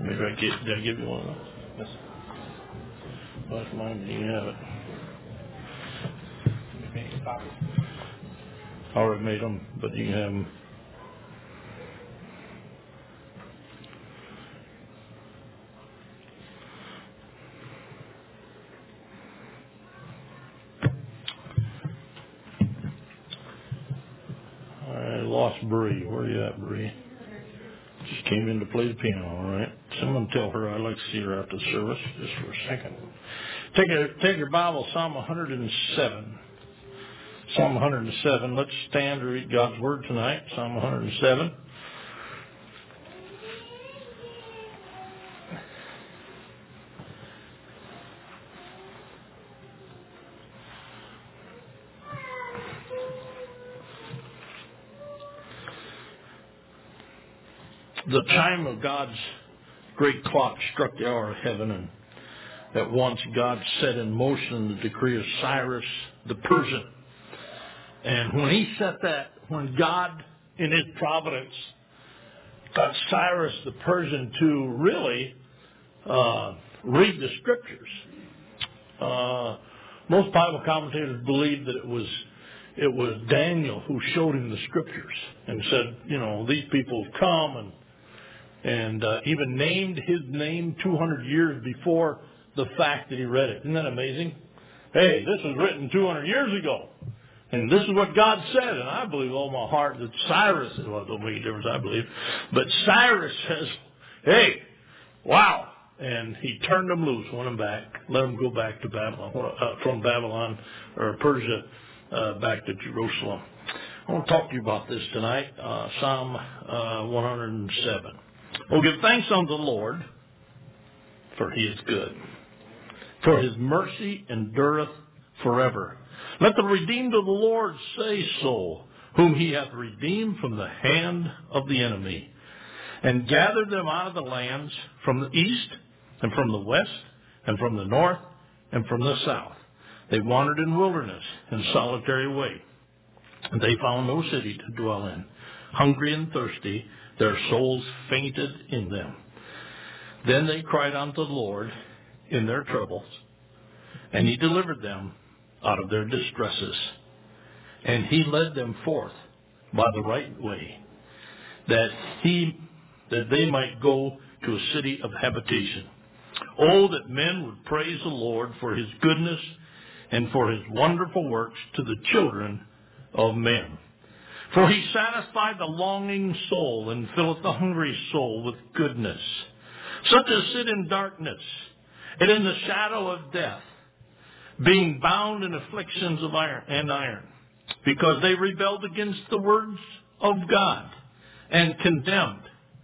Maybe did I give you one of those? Yes. Well, that's mine. You can have it. You made a copy? I already made them, but you can have them. I lost Bree. Where are you at, Bree? Just came in to play the piano, all right? Someone tell her I'd like to see her after the service, just for a second. Take your Bible, Psalm 107. Psalm 107. Let's stand to read God's Word tonight. Psalm 107. The chime of God's great clock struck the hour of heaven, and at once God set in motion the decree of Cyrus the Persian. And when he set that, when God, in his providence, got Cyrus the Persian to really read the Scriptures, most Bible commentators believe that it was Daniel who showed him the Scriptures and said, these people have come and even named his name 200 years before the fact that he read it. Isn't that amazing? Hey, this was written 200 years ago. And this is what God said. And I believe all my heart that Cyrus, well, it don't make a difference, I believe. But Cyrus says, hey, wow. And he turned them loose, went them back, let them go back to Babylon, from Babylon or Persia back to Jerusalem. I want to talk to you about this tonight, Psalm 107. Oh, give thanks unto the Lord, for he is good. For his mercy endureth forever. Let the redeemed of the Lord say so, whom he hath redeemed from the hand of the enemy, and gathered them out of the lands from the east, and from the west, and from the north, and from the south. They wandered in wilderness, in solitary way. And they found no city to dwell in. Hungry and thirsty, their souls fainted in them. Then they cried unto the Lord in their troubles, and he delivered them out of their distresses. And he led them forth by the right way, that they might go to a city of habitation. Oh, that men would praise the Lord for his goodness and for his wonderful works to the children of men. For he satisfied the longing soul and filleth the hungry soul with goodness. Such as sit in darkness and in the shadow of death, being bound in afflictions of iron, because they rebelled against the words of God, and condemned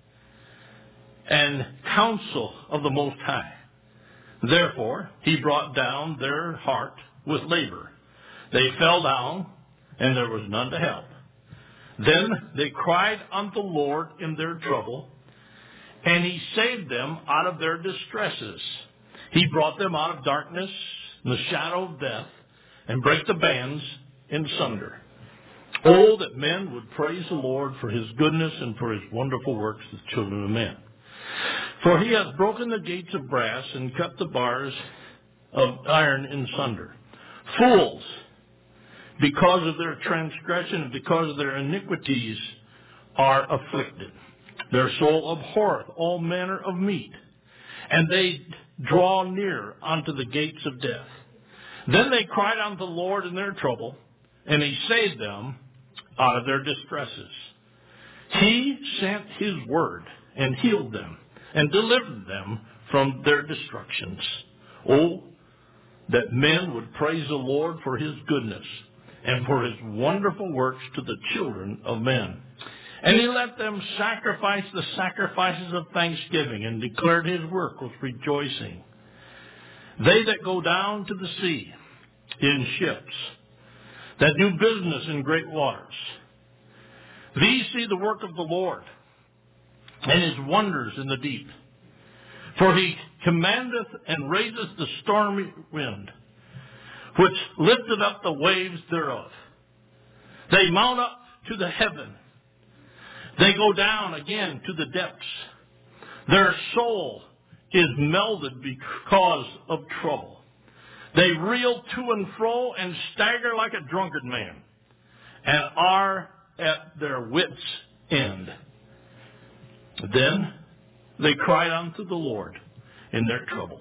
and counsel of the Most High. Therefore he brought down their heart with labor. They fell down, and there was none to help. Then they cried unto the Lord in their trouble, and he saved them out of their distresses. He brought them out of darkness, in the shadow of death, and brake the bands in sunder. Oh, that men would praise the Lord for his goodness and for his wonderful works to the children of men. For he hath broken the gates of brass and cut the bars of iron in sunder. Fools, because of their transgression and because of their iniquities, are afflicted. Their soul abhorreth all manner of meat, and they draw near unto the gates of death. Then they cried unto the Lord in their trouble, and he saved them out of their distresses. He sent his word and healed them and delivered them from their destructions. Oh, that men would praise the Lord for his goodness and for his wonderful works to the children of men. And he let them sacrifice the sacrifices of thanksgiving, and declared his work with rejoicing. They that go down to the sea in ships, that do business in great waters, these see the work of the Lord, and his wonders in the deep. For he commandeth and raiseth the stormy wind, which lifteth up the waves thereof. They mount up to the heaven. They go down again to the depths. Their soul is melded because of trouble. They reel to and fro and stagger like a drunkard man, and are at their wits' end. Then they cried unto the Lord in their trouble,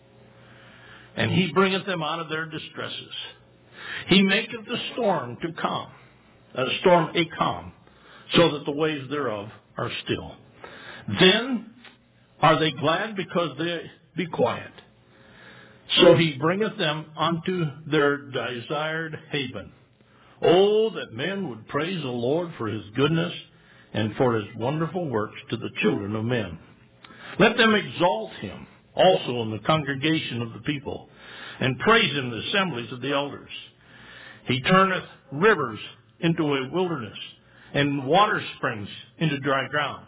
and he bringeth them out of their distresses. He maketh the storm to calm, a storm a calm, so that the waves thereof are still. Then are they glad because they be quiet. So he bringeth them unto their desired haven. Oh, that men would praise the Lord for his goodness and for his wonderful works to the children of men. Let them exalt him also in the congregation of the people, and praise him in the assemblies of the elders. He turneth rivers into a wilderness, and water springs into dry ground,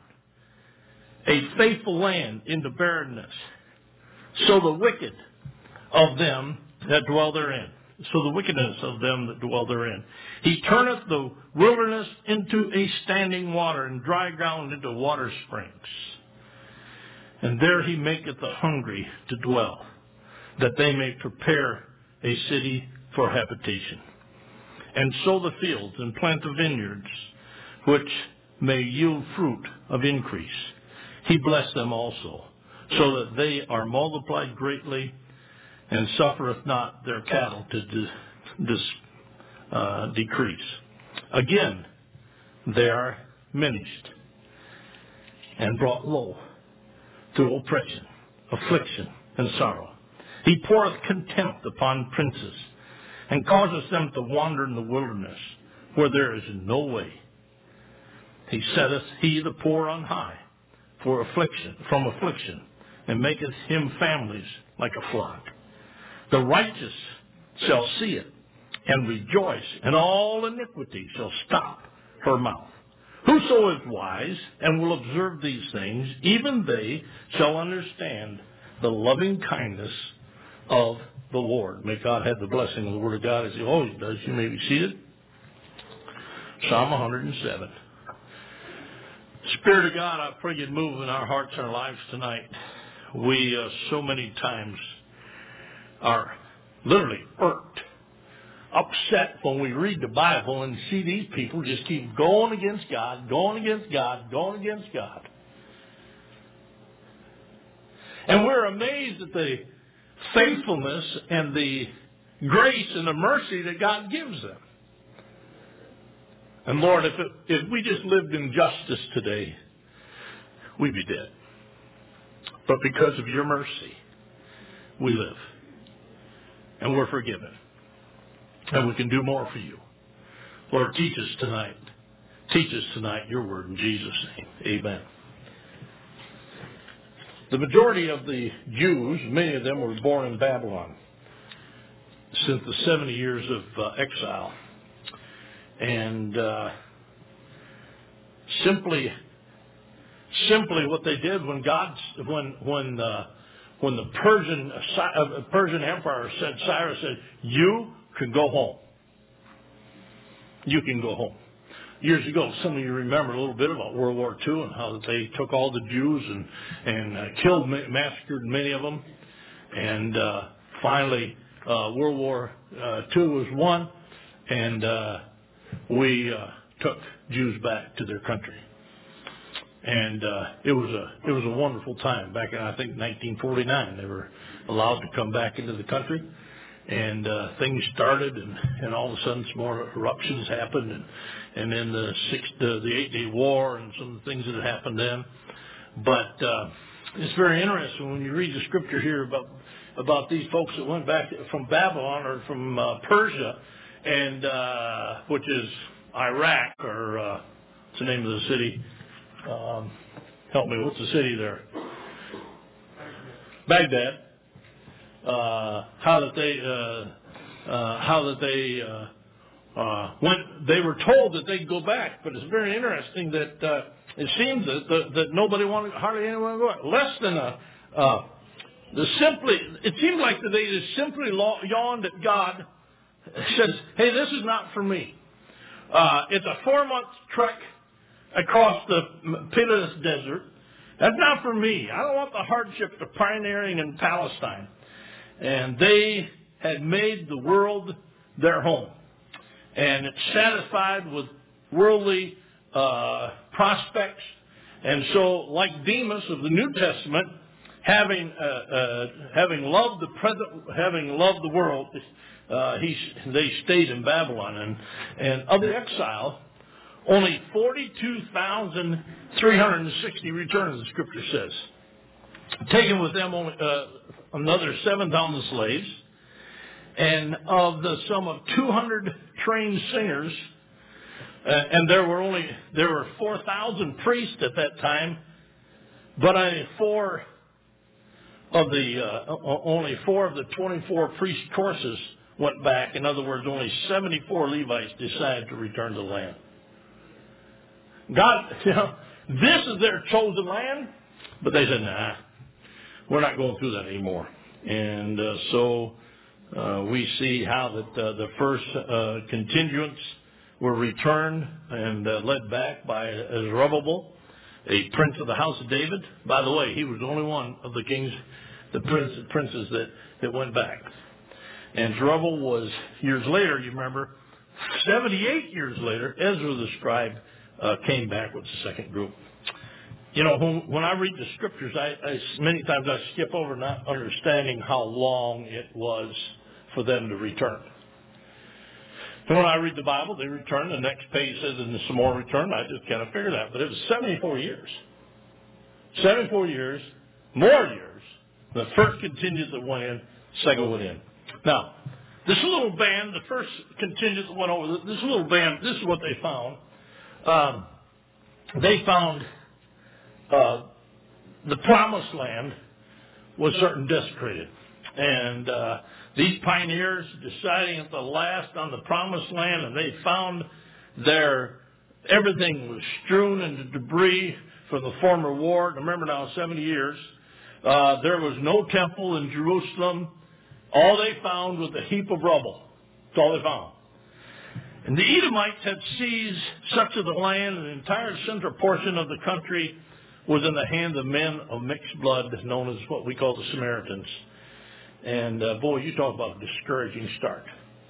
a faithful land into barrenness. So the wicked of them that dwell therein. So the wickedness of them that dwell therein. He turneth the wilderness into a standing water, and dry ground into water springs. And there he maketh the hungry to dwell, that they may prepare a city for habitation, and sow the fields, and plant the vineyards, which may yield fruit of increase. He blessed them also, so that they are multiplied greatly, and suffereth not their cattle to decrease. Again, they are diminished and brought low through oppression, affliction, and sorrow. He poureth contempt upon princes, and causeth them to wander in the wilderness, where there is no way. He setteth he the poor on high from affliction, and maketh him families like a flock. The righteous shall see it, and rejoice, and all iniquity shall stop her mouth. Whoso is wise and will observe these things, even they shall understand the loving kindness of the Lord. May God have the blessing of the Word of God as he always does. You may be seated. Psalm 107. Spirit of God, I pray you'd move in our hearts and our lives tonight. We so many times are literally irked, upset when we read the Bible and see these people just keep going against God, going against God, going against God. And we're amazed at the faithfulness and the grace and the mercy that God gives them. And Lord, if we just lived in justice today, we'd be dead. But because of your mercy, we live. And we're forgiven. And we can do more for you. Lord, teach us tonight. Teach us tonight your word in Jesus' name. Amen. The majority of the Jews, many of them were born in Babylon since the 70 years of exile. And simply what they did when the Persian Empire said, Cyrus said, you can go home. You can go home. Years ago, some of you remember a little bit about World War II and how they took all the Jews and killed, massacred many of them. And finally, World War II was won, and we took Jews back to their country. And it was a wonderful time. Back in, I think, 1949, they were allowed to come back into the country. And things started, and all of a sudden some more eruptions happened, and then the 8-Day War and some of the things that had happened then. But it's very interesting when you read the scripture here about these folks that went back from Babylon or from Persia, and which is Iraq, or what's the name of the city? Help me, what's the city there? Baghdad. How that they went. They were told that they'd go back, but it's very interesting that it seems that nobody wanted, hardly anyone to go back. Less than it seemed like that they just simply yawned at God. Says, "Hey, this is not for me. It's a 4-month trek across the Pileus Desert, That's not for me. I don't want the hardships of pioneering in Palestine. And they had made the world their home. And it's satisfied with worldly prospects. And so, like Demas of the New Testament, having loved the world, they stayed in Babylon. And of the exile, only 42,360 returned, the Scripture says. Taken with them only another 7,000 slaves, and of the sum of 200 trained singers, and there were 4,000 priests at that time, but only four of the 24 priest courses went back. In other words, only 74 Levites decided to return to the land. God, this is their chosen land, but they said, nah, we're not going through that anymore. And so we see how that the first contingents were returned and led back by Zerubbabel, a prince of the house of David. By the way, he was the only one of the kings, the princes that went back. And Zerubbabel was, years later, you remember, 78 years later, Ezra the scribe came back with the second group. You know, when I read the Scriptures, many times I skip over not understanding how long it was for them to return. And when I read the Bible, they return. The next page says, and some more return. I just kind of figure that. But it was 74 years. 74 years, more years. The first contingent that went in, second went in. Now, this little band, the first contingent that went over, this little band, this is what they found. They found the promised land was certain desecrated. And these pioneers deciding at the last on the promised land, and they found everything was strewn into debris from the former war. Remember now, 70 years. There was no temple in Jerusalem. All they found was a heap of rubble. That's all they found. And the Edomites had seized such of the land, and the entire central portion of the country was in the hands of men of mixed blood, known as what we call the Samaritans. And boy, you talk about a discouraging start.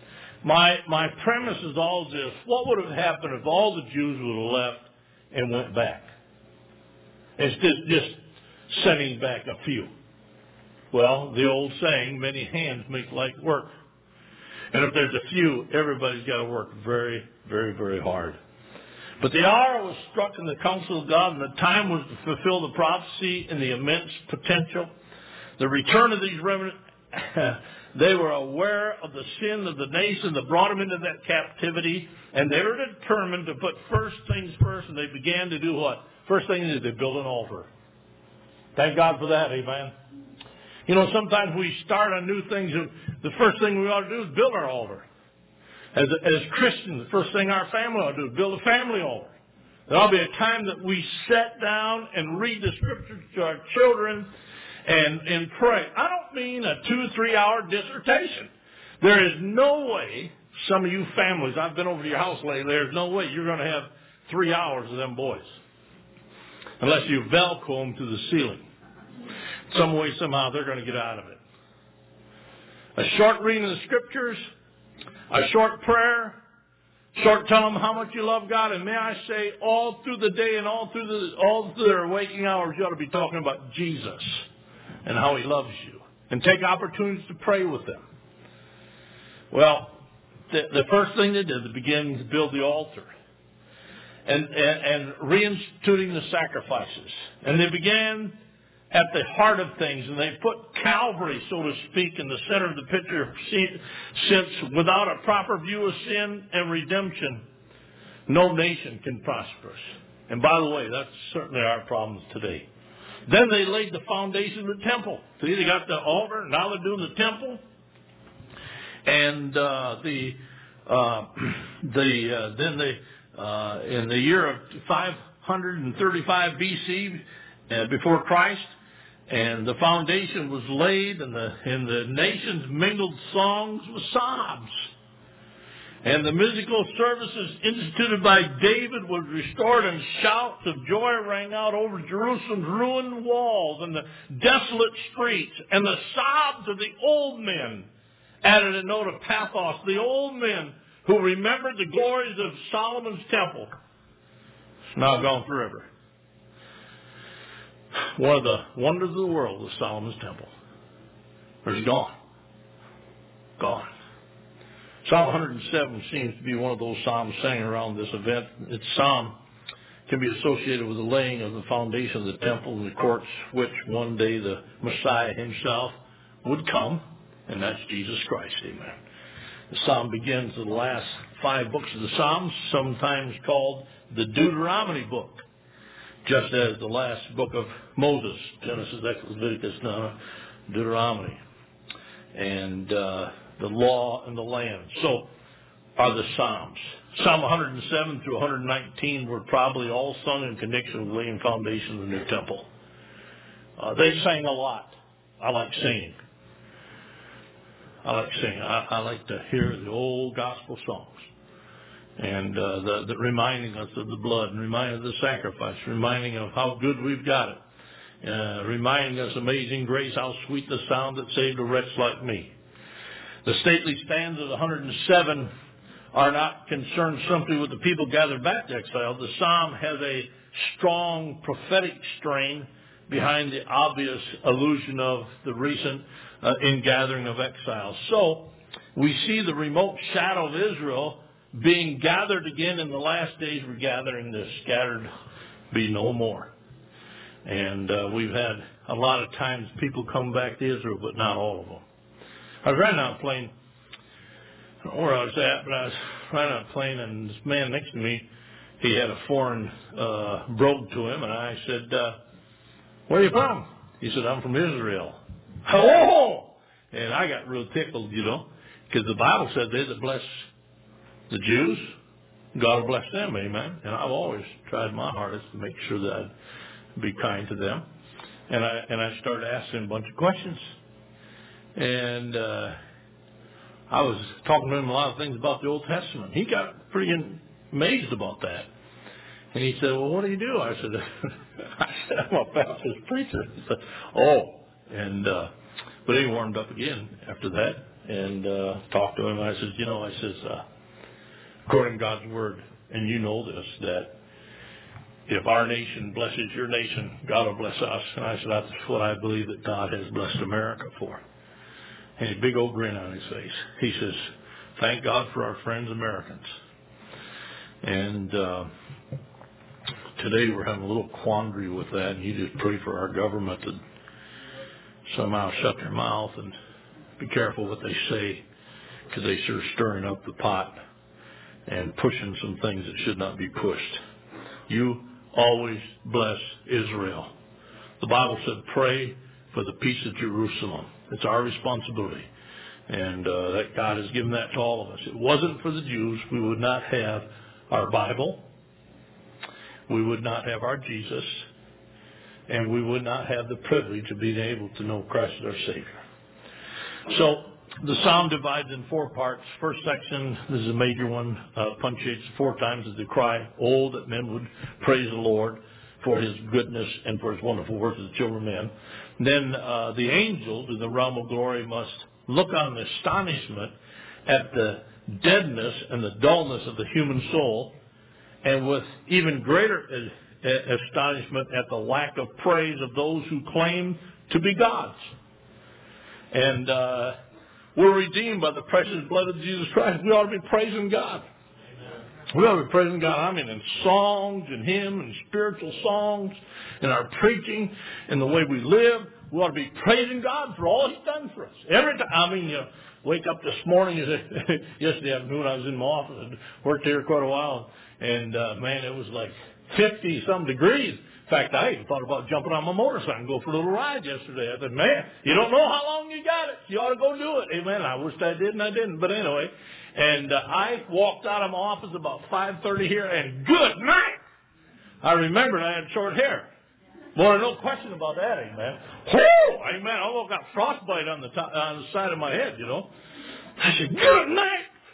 My premise is all this: what would have happened if all the Jews would have left and went back? It's just sending back a few. Well, the old saying, many hands make light work. And if there's a few, everybody's got to work very, very, very hard. But the hour was struck in the counsel of God, and the time was to fulfill the prophecy and the immense potential. The return of these remnants, they were aware of the sin of the nation that brought them into that captivity, and they were determined to put first things first, and they began to do what? First thing they did, they built an altar. Thank God for that, amen. You know, sometimes we start on new things, and the first thing we ought to do is build our altar. As Christians, the first thing our family ought to do is build a family altar. There ought to be a time that we sit down and read the Scriptures to our children and pray. I don't mean a 2-3 hour dissertation. There is no way, some of you families, I've been over to your house lately, there's no way you're going to have 3 hours of them boys. Unless you Velcro them to the ceiling. Some way, somehow, they're going to get out of it. A short reading of the Scriptures, a short prayer, short telling them how much you love God, and may I say, all through the day and all through their waking hours, you ought to be talking about Jesus and how He loves you, and take opportunities to pray with them. Well, the first thing they did, they began to build the altar and reinstituting the sacrifices, and they began at the heart of things, and they put Calvary, so to speak, in the center of the picture, since without a proper view of sin and redemption, no nation can prosper. And by the way, that's certainly our problems today. Then they laid the foundation of the temple. See, they got the altar, now they're doing the temple. And in the year of 535 BC, before Christ, and the foundation was laid, and the nations mingled songs with sobs. And the musical services instituted by David was restored, and shouts of joy rang out over Jerusalem's ruined walls and the desolate streets. And the sobs of the old men added a note of pathos. The old men who remembered the glories of Solomon's temple. It's now gone forever. One of the wonders of the world was Solomon's temple. It's gone. Gone. Psalm 107 seems to be one of those psalms sang around this event. Its psalm can be associated with the laying of the foundation of the temple and the courts, which one day the Messiah himself would come, and that's Jesus Christ. Amen. The psalm begins with the last 5 books of the Psalms, sometimes called the Deuteronomy book, just as the last book of Moses, Genesis, Exodus, Leviticus, Deuteronomy, and the law and the land. So are the Psalms. Psalm 107 through 119 were probably all sung in connection with laying foundation of the new temple. They sang a lot. I like singing. I like to hear the old gospel songs. And the reminding us of the blood, and reminding of the sacrifice, reminding of how good we've got it. Reminding us, amazing grace, how sweet the sound that saved a wretch like me. The stately stanzas of 107 are not concerned simply with the people gathered back to exile. The psalm has a strong prophetic strain behind the obvious allusion of the recent ingathering of exiles. So we see the remote shadow of Israel being gathered again in the last days. We're gathering the scattered be no more. And we've had a lot of times people come back to Israel, but not all of them. I was riding on a plane, I don't know where I was at, but I was riding on a plane, and this man next to me, he had a foreign brogue to him, and I said, where are you from? He said, I'm from Israel. Oh! And I got real tickled, because the Bible said they that bless the Jews, God will bless them, amen. And I've always tried my hardest to make sure that I'd be kind to them. And I started asking a bunch of questions. And I was talking to him a lot of things about the Old Testament. He got pretty amazed about that. And he said, well, what do you do? I said, I'm a Baptist preacher. He said, oh. And, but he warmed up again after that and talked to him. I said, according to God's word, and you know this, that if our nation blesses your nation, God will bless us. And I said, that's what I believe that God has blessed America for. And a big old grin on his face. He says, thank God for our friends Americans. And today we're having a little quandary with that. And you just pray for our government to somehow shut their mouth and be careful what they say, because they sure stirring up the pot and pushing some things that should not be pushed. You always bless Israel. The Bible said, pray for the peace of Jerusalem. It's our responsibility. And that God has given that to all of us. It wasn't for the Jews, we would not have our Bible. We would not have our Jesus. And we would not have the privilege of being able to know Christ as our Savior. So the psalm divides in 4 parts. First section, this is a major one, punctuates 4 times as the cry, oh, that men would praise the Lord for his goodness and for his wonderful works of the children of men. Then the angels in the realm of glory must look on in astonishment at the deadness and the dullness of the human soul, and with even greater astonishment at the lack of praise of those who claim to be gods. And we're redeemed by the precious blood of Jesus Christ. We ought to be praising God. We ought to be praising God. I mean, in songs and hymns and spiritual songs, in our preaching, in the way we live, we ought to be praising God for all He's done for us. Every time, wake up this morning, yesterday afternoon, I was in my office. I worked here quite a while, and man, it was like 50-some degrees. In fact, I even thought about jumping on my motorcycle and go for a little ride yesterday. I said, man, you don't know how long you got it. You ought to go do it. Amen. I wished I did, and I didn't. But anyway, and I walked out of my office about 5:30 here, and good night. I remembered I had short hair. Boy, no question about that, amen. Whoo! Amen. I almost got frostbite on the side of my head, I said, good night.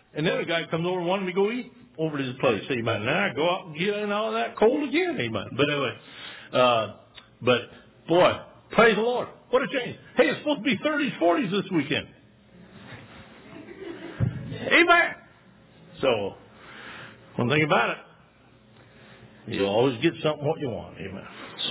And then a guy comes over and wanted me to go eat over to his place. Amen. And I go out and get in all that cold again. Amen. But anyway, but boy, praise the Lord. What a change. Hey, it's supposed to be 30s, 40s this weekend. Amen. So, one thing about it, you always get something what you want. Amen.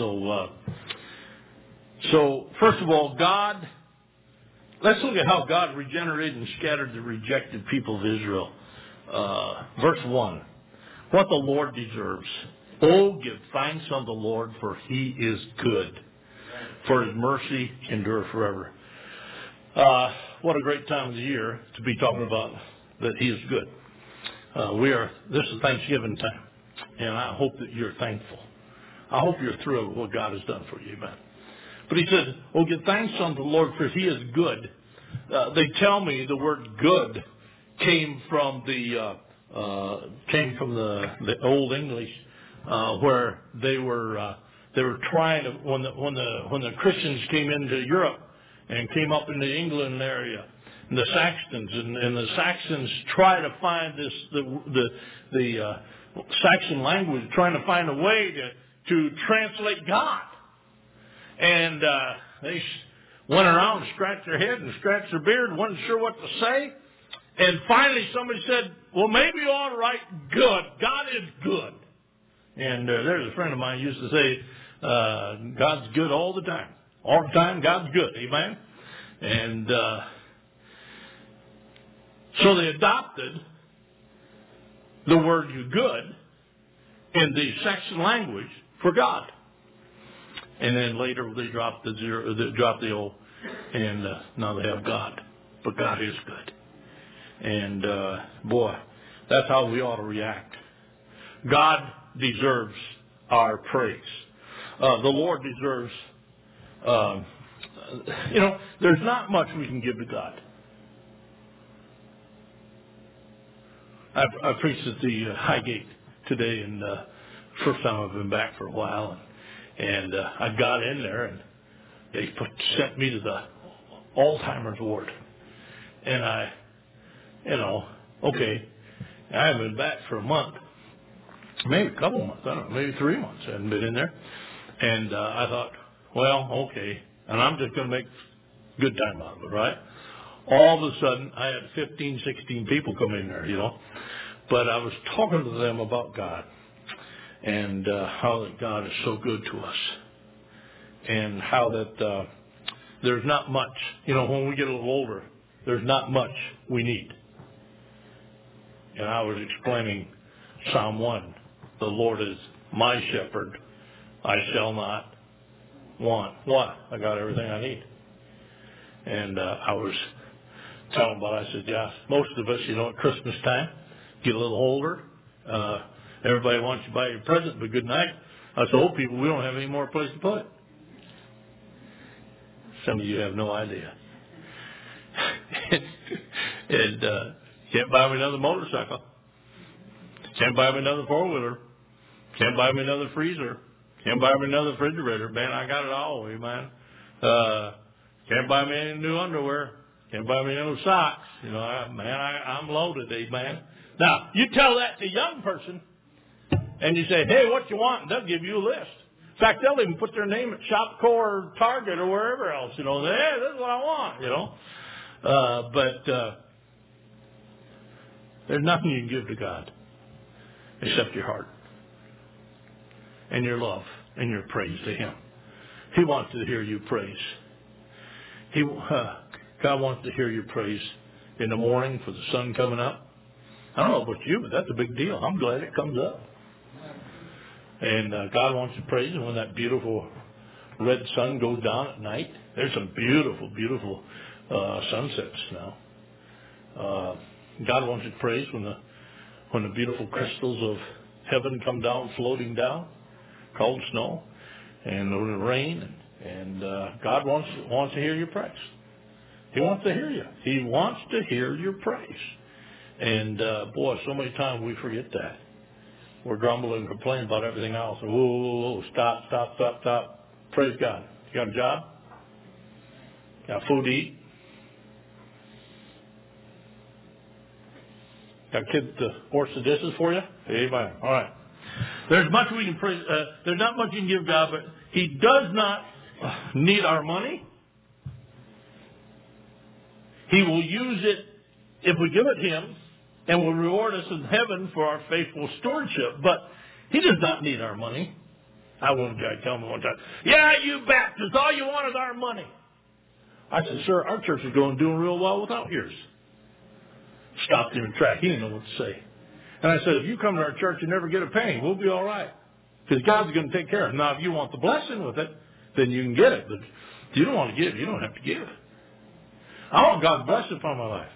So first of all, God, let's look at how God regenerated and scattered the rejected people of Israel. Verse 1, what the Lord deserves. Oh, give thanks unto the Lord, for he is good, for his mercy endure forever. What a great time of the year to be talking about that he is good. This is Thanksgiving time, and I hope that you're thankful. I hope you're thrilled with what God has done for you, amen. But he said, oh, give thanks unto the Lord, for he is good. They tell me the word good came from the Old English, where they were trying to, when the Christians came into Europe and came up into the England area, and the Saxons and the Saxons try to find the Saxon language, trying to find a way to translate God. And they went around and scratched their head and scratched their beard and wasn't sure what to say. And finally somebody said, well, maybe you ought to write good. God is good. And there's a friend of mine who used to say, God's good all the time. All the time, God's good. Amen? And so they adopted the word good in the Saxon language for God. And then later they dropped the O, and now they have God. But God is good. And boy, that's how we ought to react. God deserves our praise. The Lord deserves, there's not much we can give to God. I preached at the Highgate today, and first time I've been back for a while, and I got in there, and they sent me to the Alzheimer's ward, and I haven't been back for a month, maybe a couple of months, I don't know, maybe 3 months I haven't been in there, and I thought, well, okay, and I'm just going to make good time out of it, right? All of a sudden, I had 15, 16 people come in there, but I was talking to them about God and how that God is so good to us and how that there's not much, when we get a little older, there's not much we need. And I was explaining Psalm 1, the Lord is my shepherd, I shall not want. What? I got everything I need. And I was telling about, I said, yeah, most of us, at Christmas time, get a little older. Everybody wants you to buy your present, but good night. Us old people, we don't have any more place to put it. Some of you have no idea. And can't buy me another motorcycle. Can't buy me another four-wheeler. Can't buy me another freezer. Can't buy me another refrigerator. Man, I got it all, man. Can't buy me any new underwear. Can't buy me no socks. I'm loaded, man. Now, you tell that to a young person, and you say, hey, what you want? And they'll give you a list. In fact, they'll even put their name at Shopko or Target or wherever else. Hey, this is what I want, But there's nothing you can give to God except your heart and your love and your praise to Him. He wants to hear you praise. God wants to hear your praise in the morning for the sun coming up. I don't know about you, but that's a big deal. I'm glad it comes up. And God wants to praise Him when that beautiful red sun goes down at night. There's some beautiful, beautiful sunsets now. God wants to praise when the beautiful crystals of heaven come down, floating down, cold snow, and the rain. And God wants to hear your praise. He wants to hear you. He wants to hear your praise. And boy, so many times we forget that. We're grumbling and complaining about everything else. Whoa, stop. Praise God. You got a job? Got food to eat? Got kids to wash the dishes for you? Amen. All right. There's much we can praise. There's not much you can give God, but He does not need our money. He will use it if we give it Him, and will reward us in heaven for our faithful stewardship. But He does not need our money. I had one guy tell me one time, "Yeah, you Baptists, all you want is our money." I said, "Sir, our church is doing real well without yours." Stopped him in track. He didn't know what to say. And I said, "If you come to our church and never get a penny, we'll be all right. Because God's going to take care of it. Now, if you want the blessing with it, then you can get it. But if you don't want to give, you don't have to give. I want God's blessing upon my life.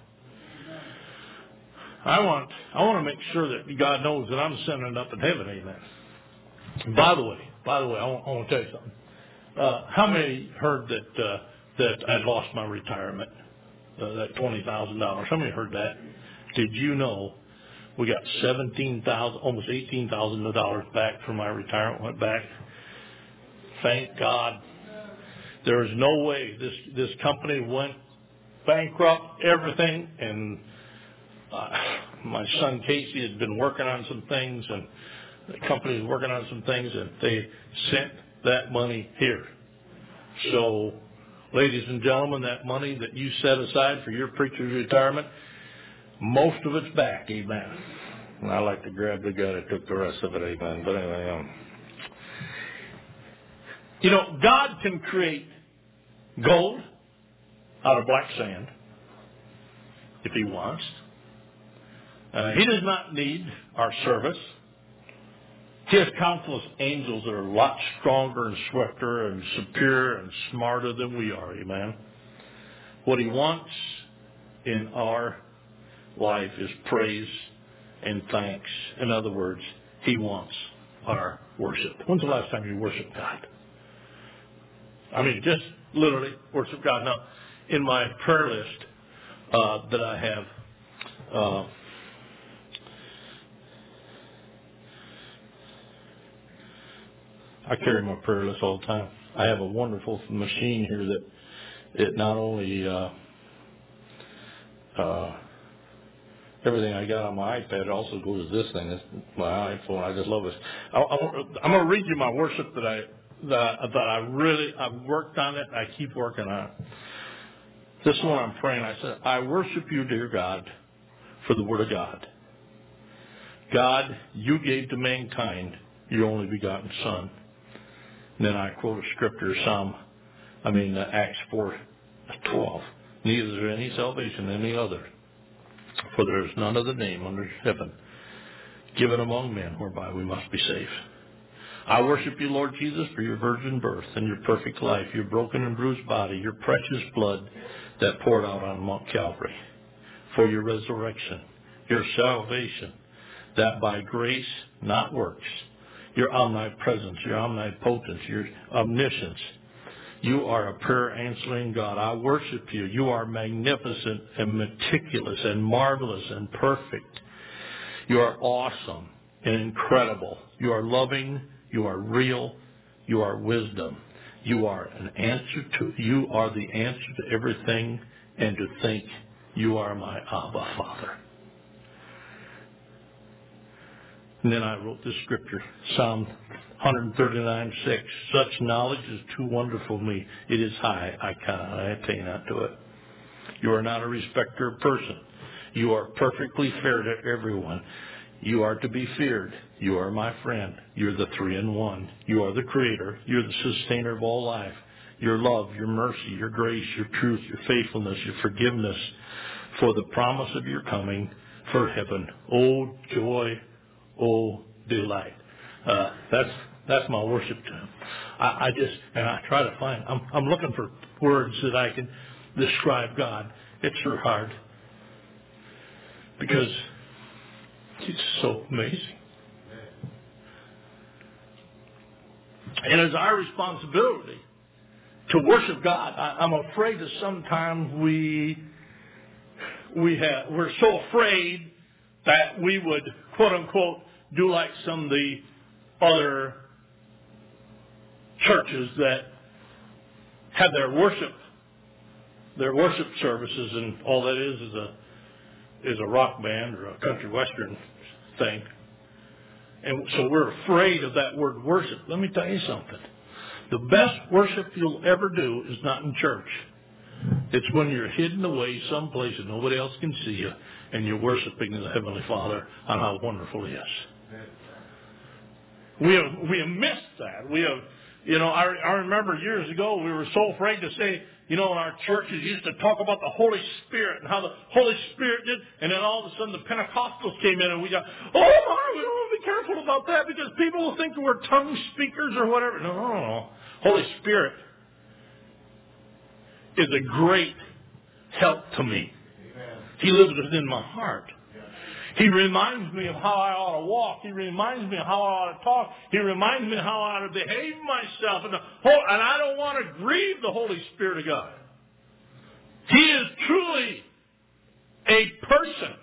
I want to make sure that God knows that I'm sending it up in heaven." Amen. By the way, I want to tell you something. How many heard that I lost my retirement? That $20,000. How many heard that? Did you know we got $17,000, almost $18,000 back from my retirement? Went back. Thank God. There is no way this company went bankrupt. Everything, and my son Casey had been working on some things, and the company was working on some things, and they sent that money here. So, ladies and gentlemen, that money that you set aside for your preacher's retirement, most of it's back. Amen. And I like to grab the guy that took the rest of it. Amen. But anyway, God can create gold out of black sand if He wants. He does not need our service. He has countless angels that are a lot stronger and swifter and superior and smarter than we are. Amen. What He wants in our life is praise and thanks. In other words, He wants our worship. When's the last time you worshiped God? I mean, just literally worship God. Now, in my prayer list that I have, I carry my prayer list all the time. I have a wonderful machine here that it not only everything I got on my iPad also goes to this thing. It's my iPhone. I just love it. I'm going to read you my worship I've worked on it. I keep working on it. This one I'm praying. I said, "I worship you, dear God, for the Word of God. God, you gave to mankind your only begotten Son." And then I quote a scripture, Acts 4:12. "Neither is there any salvation in any other, for there is none other name under heaven given among men whereby we must be saved." I worship you, Lord Jesus, for your virgin birth and your perfect life, your broken and bruised body, your precious blood that poured out on Mount Calvary, for your resurrection, your salvation, that by grace, not works, your omnipresence, your omnipotence, your omniscience. You are a prayer answering God. I worship you. You are magnificent and meticulous and marvelous and perfect. You are awesome and incredible. You are loving. You are real. You are wisdom. You are you are the answer to everything, and to think you are my Abba Father. And then I wrote this scripture, Psalm 139:6. "Such knowledge is too wonderful for me. It is high. I cannot attain unto it." You are not a respecter of person. You are perfectly fair to everyone. You are to be feared. You are my friend. You're the 3-in-1. You are the creator. You're the sustainer of all life. Your love, your mercy, your grace, your truth, your faithfulness, your forgiveness, for the promise of your coming, for heaven. Oh, joy. Oh, delight. That's my worship to Him. I try to find. I'm looking for words that I can describe God. It's sure hard because He's so amazing. And it's our responsibility to worship God. I'm afraid that sometimes we're so afraid that we would, quote unquote, do like some of the other churches that have their worship services, and all that is is a rock band or a country western thing. And so we're afraid of that word worship. Let me tell you something. The best worship you'll ever do is not in church. It's when you're hidden away someplace and nobody else can see you, and you're worshiping the Heavenly Father on how wonderful He is. We have missed that. I remember years ago we were so afraid to say, in our churches used to talk about the Holy Spirit and how the Holy Spirit did, and then all of a sudden the Pentecostals came in and we got, oh my, we want to be careful about that because people will think we're tongue speakers or whatever. No. Holy Spirit is a great help to me. He lives within my heart. He reminds me of how I ought to walk. He reminds me of how I ought to talk. He reminds me of how I ought to behave myself. And I don't want to grieve the Holy Spirit of God. He is truly a person.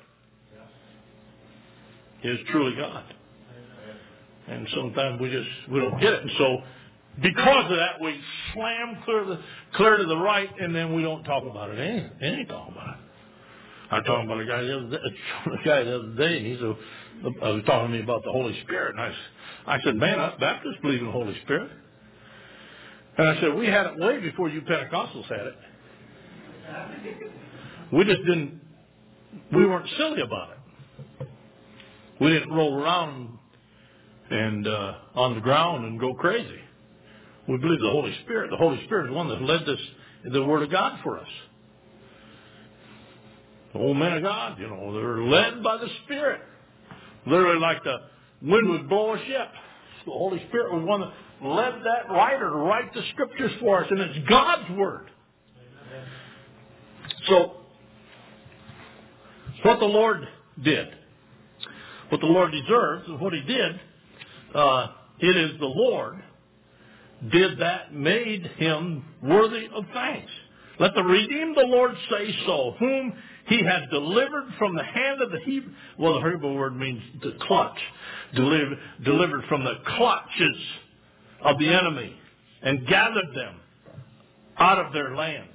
He is truly God. And sometimes we don't get it. And so because of that, we slam clear to the right, and then we don't talk about it. Ain't talk about it. I was talking about a guy the other day, and he was talking to me about the Holy Spirit. And I said, man, us Baptists believe in the Holy Spirit. And I said, we had it way before you Pentecostals had it. We weren't silly about it. We didn't roll around and on the ground and go crazy. We believe the Holy Spirit. The Holy Spirit is the one that led the Word of God for us. The old men of God, they're led by the Spirit. Literally like the wind would blow a ship. The Holy Spirit was one that led that writer to write the Scriptures for us, and it's God's Word. So, it's what the Lord did. What the Lord deserves is what He did. It is the Lord did that, made Him worthy of thanks. Let the redeemed the Lord say so, whom He has delivered from the hand of the Hebrew. Well, the Hebrew word means to clutch. Delivered from the clutches of the enemy and gathered them out of their lands.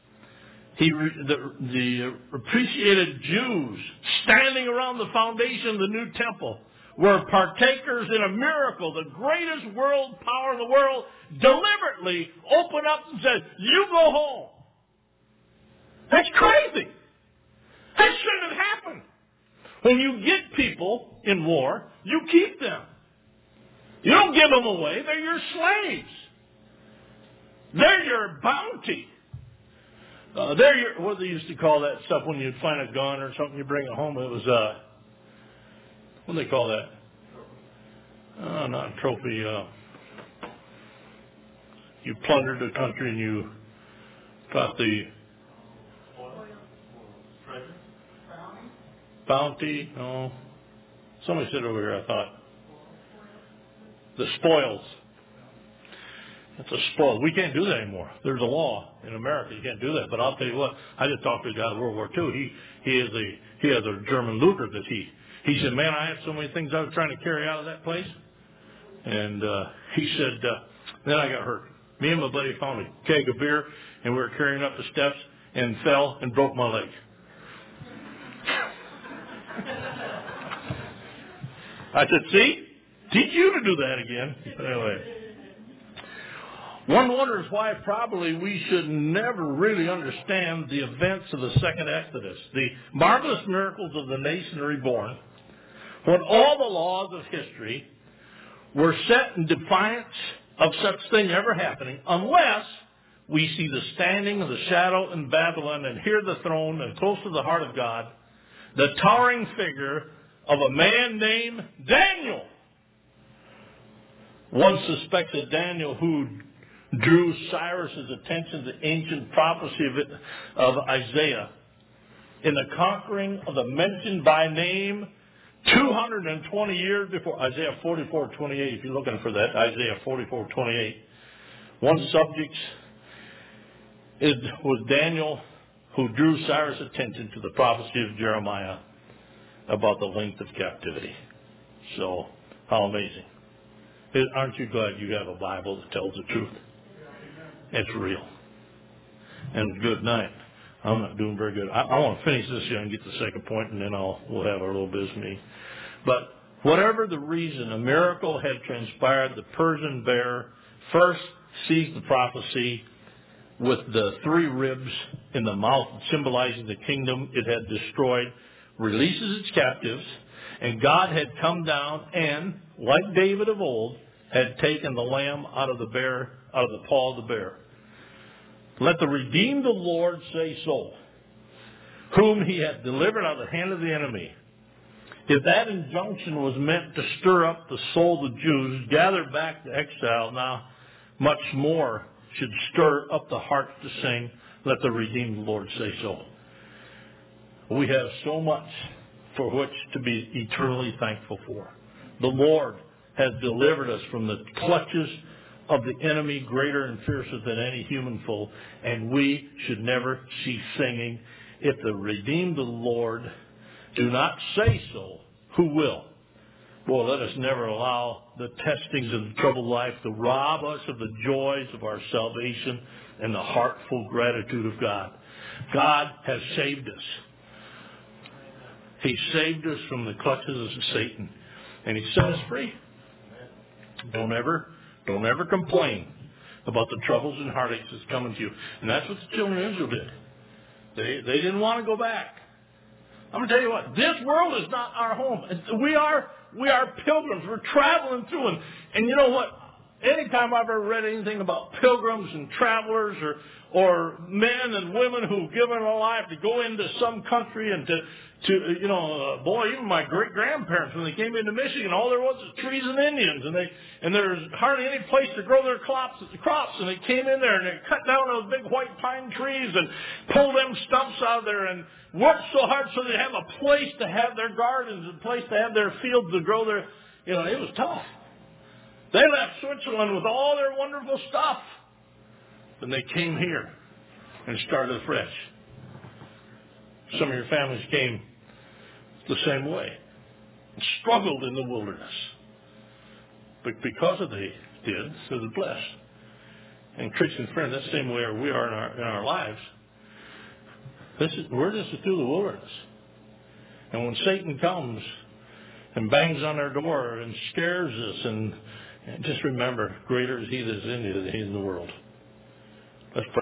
The appreciated Jews standing around the foundation of the new temple were partakers in a miracle. The greatest world power in the world deliberately opened up and said, you go home. That's crazy. That shouldn't have happened. When you get people in war, you keep them. You don't give them away. They're your slaves. They're your bounty. What they used to call that stuff when you'd find a gun or something, you bring it home. It was, what do they call that? Not a trophy. You plundered the country and you got the bounty. No. Somebody said over here, I thought. The spoils. It's a spoil. We can't do that anymore. There's a law in America. You can't do that. But I'll tell you what, I just talked to a guy in World War II. He has a German Luger that he said, man, I had so many things I was trying to carry out of that place. And he said, then I got hurt. Me and my buddy found a keg of beer, and we were carrying up the steps and fell and broke my leg. I said, see? Teach you to do that again. Anyway. One wonders why probably we should never really understand the events of the second Exodus, the marvelous miracles of the nation reborn, when all the laws of history were set in defiance of such thing ever happening, unless we see the standing of the shadow in Babylon and hear the throne and close to the heart of God, the towering figure of a man named Daniel. One suspects that Daniel, who drew Cyrus's attention to the ancient prophecy of Isaiah in the conquering of the mentioned by name 220 years before, Isaiah 44:28, if you're looking for that, Isaiah 44:28. One subject was Daniel, who drew Cyrus' attention to the prophecy of Jeremiah about the length of captivity. So, how amazing. Aren't you glad you have a Bible that tells the truth? It's real. And good night. I'm not doing very good. I want to finish this here and get the second point, and then we'll have our little business meeting. But whatever the reason, a miracle had transpired. The Persian bear first sees the prophecy with the 3 ribs in the mouth symbolizing the kingdom it had destroyed, releases its captives, and God had come down and, like David of old, had taken the lamb out of the paw of the bear. Let the redeemed of the Lord say so, whom he hath delivered out of the hand of the enemy. If that injunction was meant to stir up the soul of the Jews, gathered back to exile, now much more should stir up the hearts to sing, let the redeemed of the Lord say so. We have so much for which to be eternally thankful for. The Lord has delivered us from the clutches of the enemy, greater and fiercer than any human foe, and we should never cease singing, if the redeemed of the Lord do not say so, who will? Boy, let us never allow the testings of the troubled life to rob us of the joys of our salvation and the heartful gratitude of God. God has saved us. He saved us from the clutches of Satan, and He set us free. Don't ever complain about the troubles and heartaches that's coming to you. And that's what the children of Israel did. They didn't want to go back. I'm going to tell you what, this world is not our home. We are pilgrims. We're traveling through. And you know what? Anytime I've ever read anything about pilgrims and travelers or men and women who've given their life to go into some country and to even my great-grandparents, when they came into Michigan, all there was trees and Indians, and there's hardly any place to grow their crops, and they came in there and they cut down those big white pine trees and pulled them stumps out of there and worked so hard so they have a place to have their gardens, a place to have their fields to grow their, it was tough. They left Switzerland with all their wonderful stuff, and they came here and started afresh. Some of your families came the same way, struggled in the wilderness. But because of they did, so they're blessed. And Christian friend, that's the same way we are in our lives. We're just through the wilderness. And when Satan comes and bangs on our door and scares us, and just remember, greater is He that is in you than He is in the world. Let's pray.